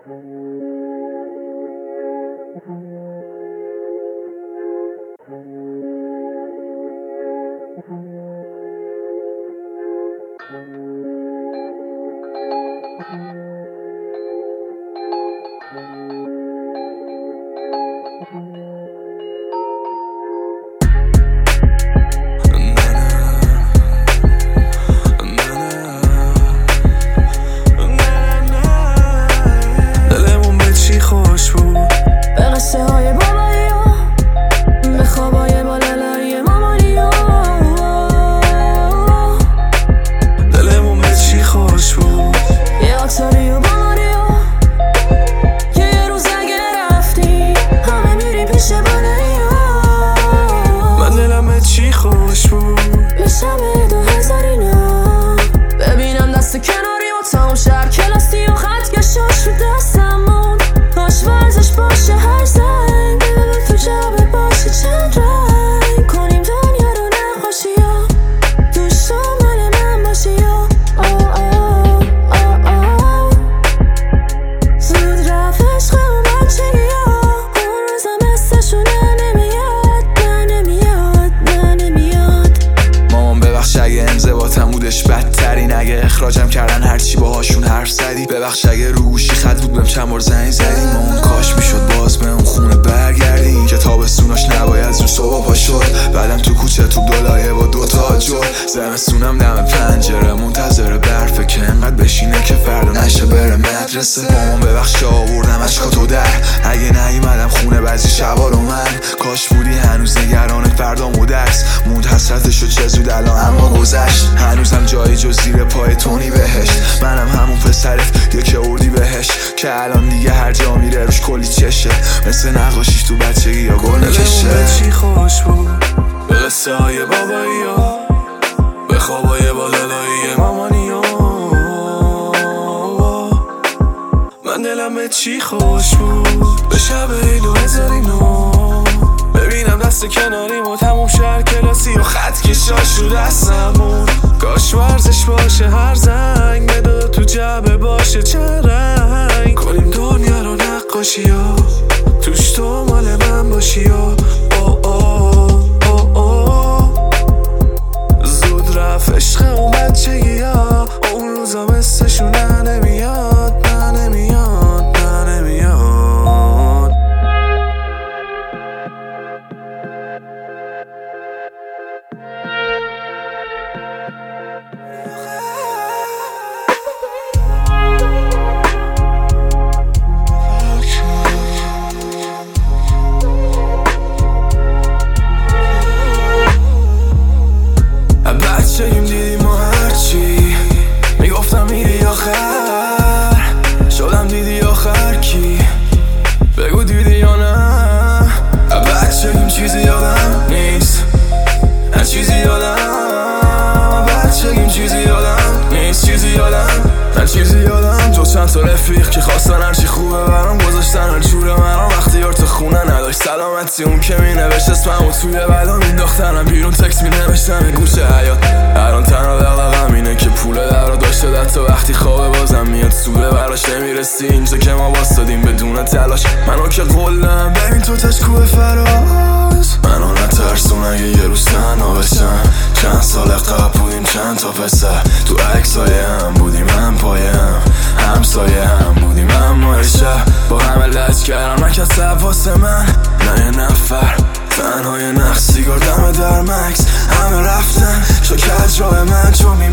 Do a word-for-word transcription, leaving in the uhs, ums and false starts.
دلمون به چی خوش بود، به قصه های بابایی ها، به خوابای بالالایی مامانی ها. دلمون به چی خوش بود، یه آکساری و باماری ها، که یه روز اگه رفتی همه میری پیش بالایی ها. من دلم به چی خوش بود، یه شب دو هزارینا، ببینم دست کناری و تمام شهر کلاستی و خط کشاش رو دستمون. کاش ورزش باشه هر زنگ، ببین تو جبه باشه چند رنگ، کنیم دنیا رو نقاشی ها، دوش تو مال من باشی ها. آه آه آه آه زود رفت عشق اون بچگی ها، اون روزا مثلشونه نمیاد، نه نمیاد، نه نمیاد. مامان ببخش اگه انضباطم بودش بدترین، اگه اخراجم کردن هرچی باهاشون حرف زدی، ببخش اگه رو گوشی خط بود بهم چند بار زنگ زدی. مامان کاش میشد باز به اون خونه برگردی، که تابستوناش نباید زود صبح پا شد، بعدم تو کوچه تو دولایه با دوتا جور، زمستونم دم پنجره منتظر برفه که انقدر بشینه که فردا نشه بره مدرسه. مامان ببخش که آوردم اشکاتو در، اگه نیومدم خونه بعضی شبا رو من، کاش بودی هنوز نگران فردام و درس، موند حسرتشو چه زود الان اما گذشت، هنوزم جایی جز زیر پای تونی بهشت. منم همون پسرت یک اردی بهش، که الان دیگه هر جا میره روش کلی چشه، مثل نقاشیش تو بچگی یا گل نکشه. دلمون به چی خوش بود، به قصه های بابایی ها، به خوابای بالالایی مامانی ها. من دلم به چی خوش بود، به شب دو هزارینا، ببینم دست کناریم و تموم شهر کلاسی و خط کشاش رو دستمون. کاش ورزش باشه هر زنگ، بده تو جبه باشه چند رنگ، کنیم دنیا رو نقاشی ها، توش تو مال من باشی ها. آه آه آه آه زود رفت عشق اون بچگی ها، اون روزا مثلشونه نمیاد، نه نمیاد، نه نمیاد. بچگیم دیدی ما هرچی میگفتم میری آخر، شدم دیدی آخر کی، بگو دیدی یا نه. بچگیم چیزی یادم نیست، هر چیزی یادم، بچگیم چیزی یادم نیست، چیزی یادم، هر چیزی یادم جز چند تا رفیق که خواستن هرچی خوبه برام گذاشتن هر جوره مرام، وقتی یار تو خونه نداشت سلامتی، اون که می نوشت اسمم و توی بلا مینداختنم بیرون، تکس می نوشتم این گوشه حیات. الان تنها دقدقم اینه که پول در رو داشته در تا وقتی خوابه بازم میاد سوده براش نمیرسی، اینجا که ما واسدادیم بدون تلاش، منو که قلم ببین تو تشکوه فراز، منو نترسون اگه یه روز تنها بشم، چند سال قبل بودیم چند تا پسر، تو عکسای هم بودیم هم پایه هم همسایه هم بودیم، اما شب با همه لج کردم نکسب واسه من، نه یه نفر تنهای نقص سیگار دم در مکس، همه رفتن شو کج راه من چون